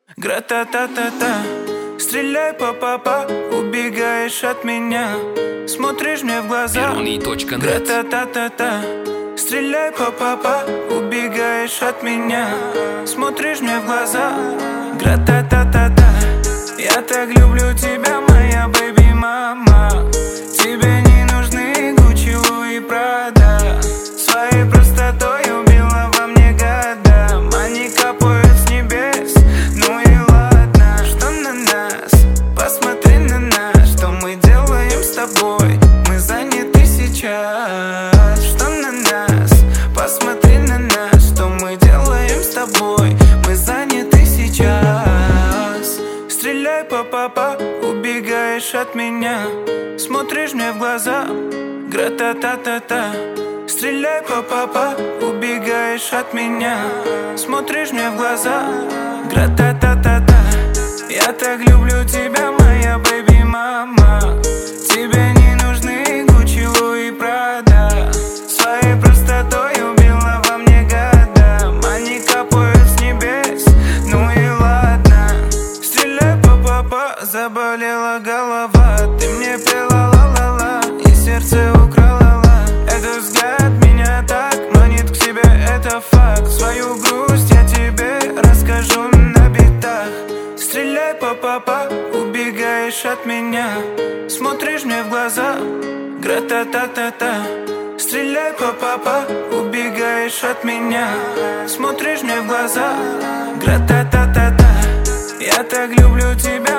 Гра-та-та-та-та, стреляй по-па-па, убегаешь от меня, смотришь мне в глаза. Гра-та-та-та-та, стреляй по-па-па, убегаешь от меня, смотришь мне в глаза. Гра-та-та-та-та, я так люблю тебя, моя бэби-мама. Тебе не нужны Гуччи, Луи, Прада. Своей простотой убила во мне года. Они капают с небес, ну и ладно. Что на нас? Посмотри на нас. Что мы делаем с тобой? Мы заняты сейчас. Что на нас? Посмотри на нас. Что мы делаем с тобой? Мы заняты сейчас. Стреляй по-па-па, убегаешь от меня, смотришь мне в глаза. Гра-та-та-та-та, стреляй по-па-па, убегаешь от меня, смотришь мне в глаза. Гра-та-та-та-та, я так люблю тебя, моя бэби-мама. Тебе не нужны Гуччи, Луи, Прада. Своей простотой убила во мне года. Они капают с небес, ну и ладно. Стреляй по-па-па, заболела голова. Ты мне пела ла-ла-ла и сердце украла. Этот взгляд меня так манит к себе, это факт. Свою грусть я тебе расскажу на битах. Стреляй по-па-па, убегаешь от меня, смотришь мне в глаза. Гра-та-та-та-та, стреляй по-па-па, убегаешь от меня, смотришь мне в глаза. Гра-та-та-та-та, я так люблю тебя,